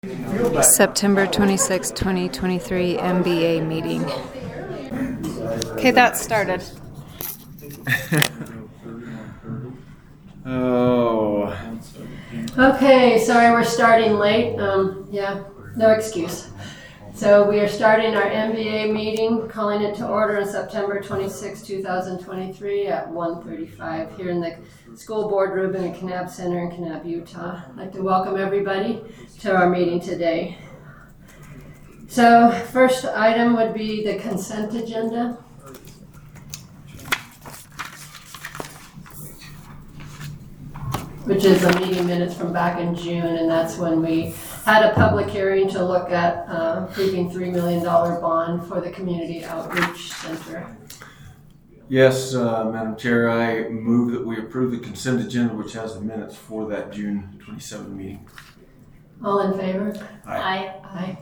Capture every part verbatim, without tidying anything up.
September twenty-sixth, twenty twenty-three M B A meeting. Okay, that started. Oh. Okay, sorry we're starting late. Um, yeah, no excuse. So we are starting our M B A meeting, calling it to order on September twenty-sixth, twenty twenty-three at one thirty-five here in the school boardroom in the Kanab Center in Kanab, Utah. I'd like to welcome everybody to our meeting today. So first item would be the consent agenda. Which is the meeting minutes from back in June, and that's when we had a public hearing to look at uh, approving three million dollars bond for the Community Outreach Center. Yes, uh, Madam Chair, I move that we approve the consent agenda, which has the minutes for that June twenty-seventh meeting. All in favor? Aye. Aye.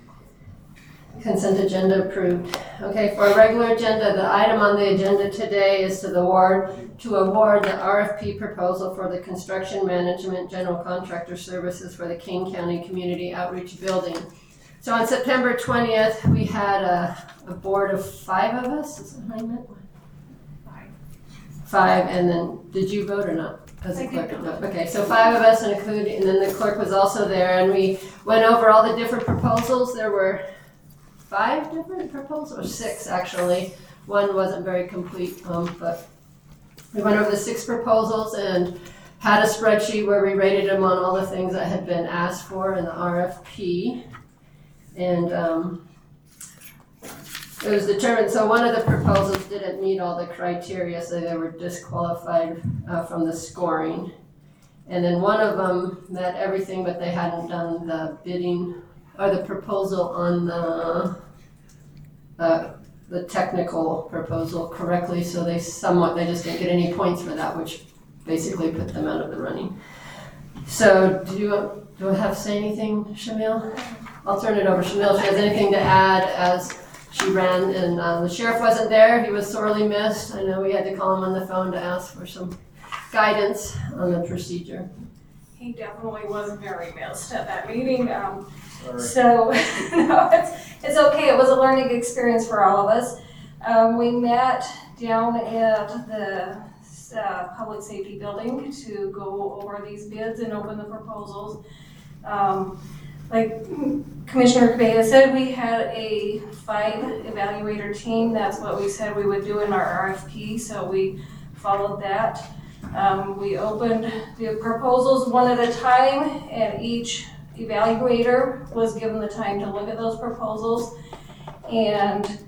Consent agenda approved. Okay, for a regular agenda, the item on the agenda today is to the award to award the R F P proposal for the construction management general contractor services for the King County Community Outreach Building. So on September twentieth, we had a, a board of five of us. Is that how you meant? Five. Five, and then did you vote or not? As a clerk, no. Okay, so five of us, and including, and then the clerk was also there, and we went over all the different proposals. There were five different proposals, or six actually. One wasn't very complete, um, but we went over the six proposals and had a spreadsheet where we rated them on all the things that had been asked for in the R F P. And um, it was determined, so one of the proposals didn't meet all the criteria, so they were disqualified uh, from the scoring. And then one of them met everything, but they hadn't done the bidding or the proposal on the uh, the technical proposal correctly, so they somewhat, they just didn't get any points for that, which basically put them out of the running. So do you, do I have to say anything, Shamil? I'll turn it over to Shamil if she has anything to add as she ran, and uh, the sheriff wasn't there. He was sorely missed. I know we had to call him on the phone to ask for some guidance on the procedure. He definitely was very missed at that meeting. Um, so no, it's, it's okay. It was a learning experience for all of us. Um, we met down at the uh, public safety building to go over these bids and open the proposals. Um, like Commissioner Cabella said, we had a five evaluator team. That's what we said we would do in our R F P, so we followed that. Um, we opened the proposals one at a time, and each evaluator was given the time to look at those proposals and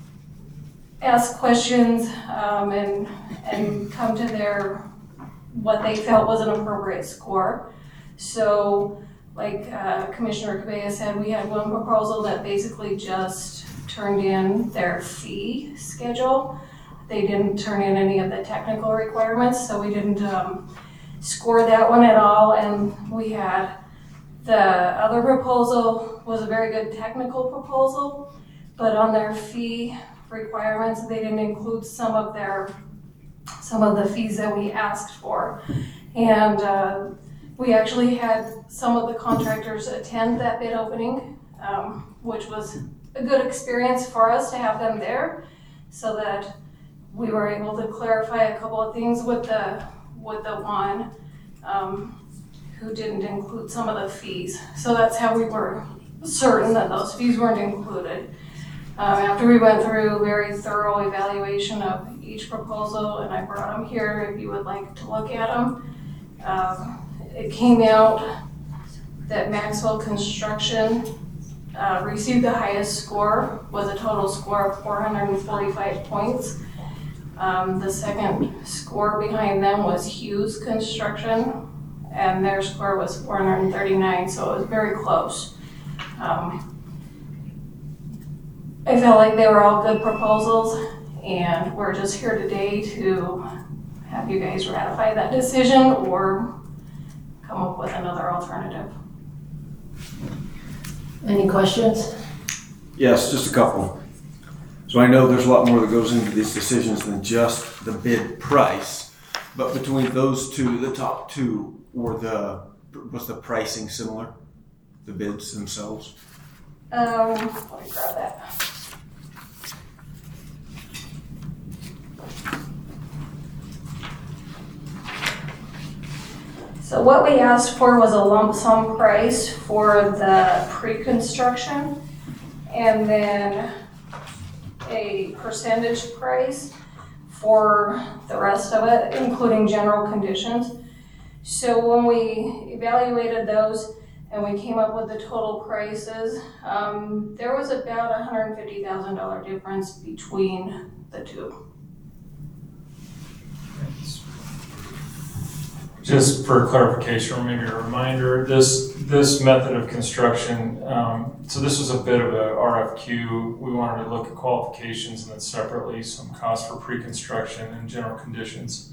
ask questions um, and and come to their what they felt was an appropriate score. So, like uh, Commissioner Cabella said, we had one proposal that basically just turned in their fee schedule. They didn't turn in any of the technical requirements, so we didn't um, score that one at all. And we had the other proposal was a very good technical proposal, but on their fee requirements, they didn't include some of their some of the fees that we asked for. And uh, we actually had some of the contractors attend that bid opening, um, which was a good experience for us to have them there, so that we were able to clarify a couple of things with the with the one um, who didn't include some of the fees. So that's how we were certain that those fees weren't included. Um, after we went through a very thorough evaluation of each proposal, and I brought them here if you would like to look at them, um, it came out that Maxwell Construction uh, received the highest score, was a total score of four hundred forty-five points. Um, the second score behind them was Hughes Construction, and their score was four hundred thirty-nine, so it was very close. Um, I felt like they were all good proposals, and we're just here today to have you guys ratify that decision or come up with another alternative. Any questions? Yes, just a couple. So I know there's a lot more that goes into these decisions than just the bid price, but between those two, the top two, were the was the pricing similar? the bids themselves? Um, let me grab that. So what we asked for was a lump sum price for the pre-construction and then a percentage price for the rest of it, including general conditions. So when we evaluated those and we came up with the total prices, um, there was about a one hundred fifty thousand dollars difference between the two. Just for clarification, or maybe a reminder, this this method of construction, um, so this was a bit of a R F Q. We wanted to look at qualifications and then separately some costs for pre-construction and general conditions.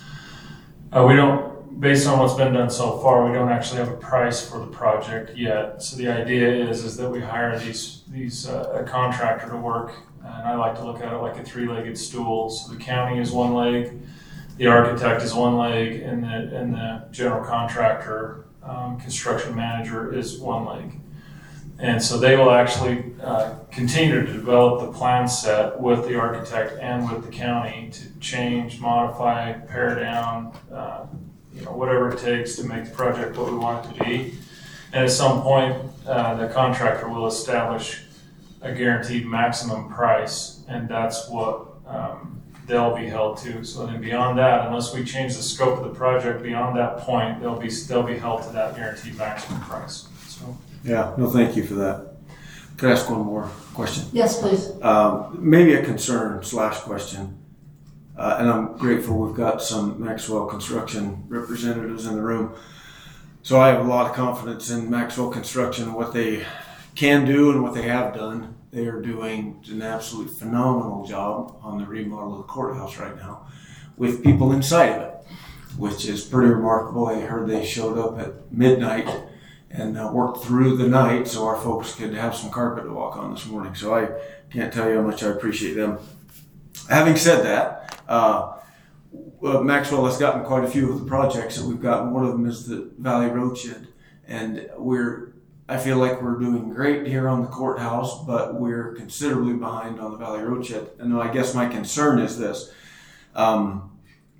Uh, we don't, based on what's been done so far, we don't actually have a price for the project yet. So the idea is, is that we hire these, these uh, a contractor to work, and I like to look at it like a three-legged stool. So the county is one leg, the architect is one leg, and the, and the general contractor, um, construction manager is one leg. And so they will actually uh, continue to develop the plan set with the architect and with the county to change, modify, pare down, uh, you know, whatever it takes to make the project what we want it to be. And at some point, uh, the contractor will establish a guaranteed maximum price, and that's what um, they'll be held to. So then beyond that, unless we change the scope of the project beyond that point, they'll be they'll be held to that guaranteed maximum price. So Yeah, no, thank you for that. Could I ask one more question? Yes, please. Um, maybe a concern slash question. Uh, and I'm grateful we've got some Maxwell Construction representatives in the room. So I have a lot of confidence in Maxwell Construction, what they can do and what they have done. They are doing an absolutely phenomenal job on the remodel of the courthouse right now with people inside of it, which is pretty remarkable. I heard they showed up at midnight and uh, worked through the night so our folks could have some carpet to walk on this morning. So I can't tell you how much I appreciate them. Having said that, uh, well, Maxwell has gotten quite a few of the projects that we've gotten. One of them is the Valley Roadshed, and we're I feel like we're doing great here on the courthouse, but we're considerably behind on the Valley Roadshed. And I guess my concern is this: um,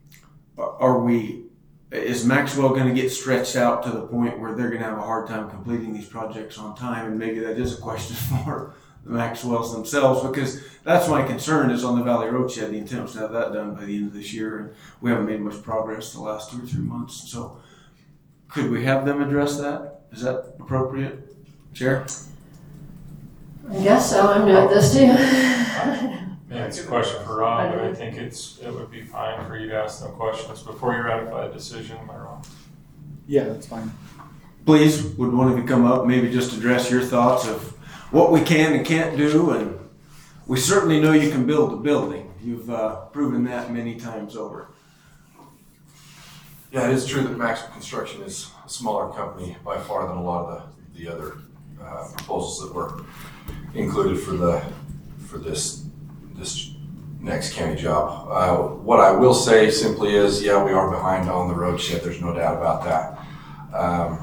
are we? Is Maxwell going to get stretched out to the point where they're going to have a hard time completing these projects on time? And maybe that is a question for the Maxwells themselves, because that's my concern is on the Valley Roadshed. The intent was to have that done by the end of this year, and we haven't made much progress the last two or three months. So could we have them address that? Is that appropriate, Chair? I guess so. I'm new at this too. yeah, it's a question for Rob, but I think it's it would be fine for you to ask them questions before you ratify the decision. Am I wrong? Yeah, that's fine. Please, would one of you come up, maybe just address your thoughts of what we can and can't do, and we certainly know you can build a building. You've uh, proven that many times over. Yeah, it is true that Maxwell Construction is a smaller company by far than a lot of the, the other uh, proposals that were included for the for this this next county job. Uh, what I will say simply is, yeah, we are behind on the roadshed. There's no doubt about that. Um,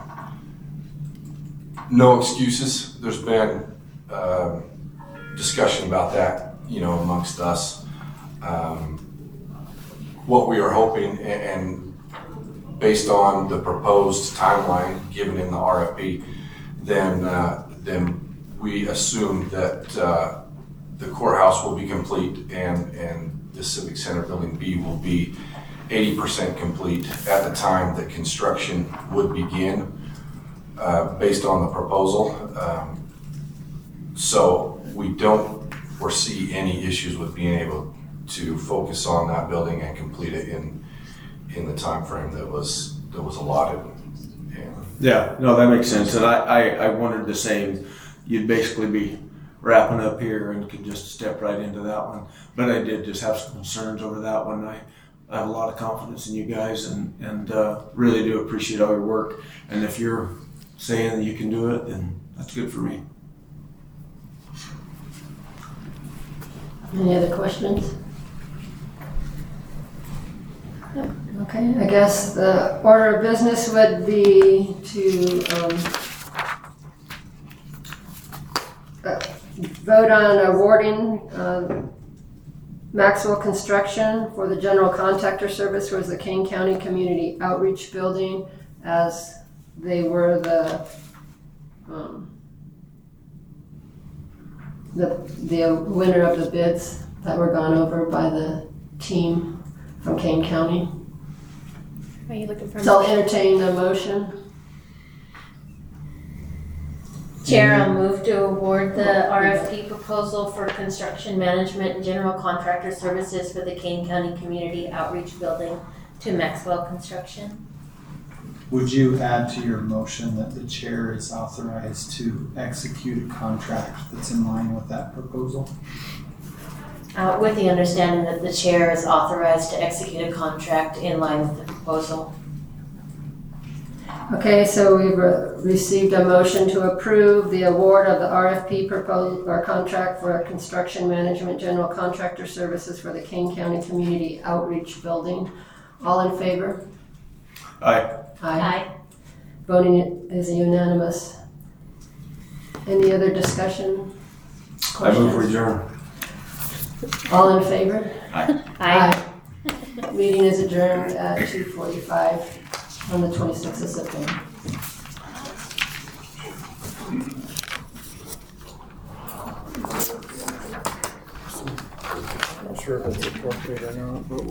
no excuses. There's been um, discussion about that, you know, amongst us. Um, what we are hoping, and, and based on the proposed timeline given in the R F P, then uh, then we assume that uh, the courthouse will be complete and and the Civic Center Building B will be eighty percent complete at the time that construction would begin, uh, based on the proposal. Um, so we don't foresee any issues with being able to focus on that building and complete it in in the time frame that was that was allotted. And Yeah, no, that makes sense. And I, I, I wondered the same. You'd basically be wrapping up here and could just step right into that one. But I did just have some concerns over that one. I, I have a lot of confidence in you guys and, and uh, really do appreciate all your work. And if you're saying that you can do it, then that's good for me. Any other questions? Yep. Okay, I guess the order of business would be to um, uh, vote on awarding uh, Maxwell Construction for the general contractor service for the Kane County Community Outreach Building, as they were the um, the the winner of the bids that were gone over by the team from Kane County. Are you looking for? So I'll entertain a motion. Chair, I'll move to award the R F P proposal for construction management and general contractor services for the Kane County Community Outreach Building to Maxwell Construction. Would you add to your motion that the chair is authorized to execute a contract that's in line with that proposal? Uh, with the understanding that the chair is authorized to execute a contract in line with the proposal. Okay, so we've re- received a motion to approve the award of the R F P proposal or contract for construction management general contractor services for the Kane County Community Outreach Building. All in favor? Aye. Aye. Voting is unanimous. Any other discussion? I move Questions? adjourn. All in favor? Aye. Aye. Meeting is adjourned at two forty-five on the twenty-sixth of September. Not sure if it's appropriate or not, but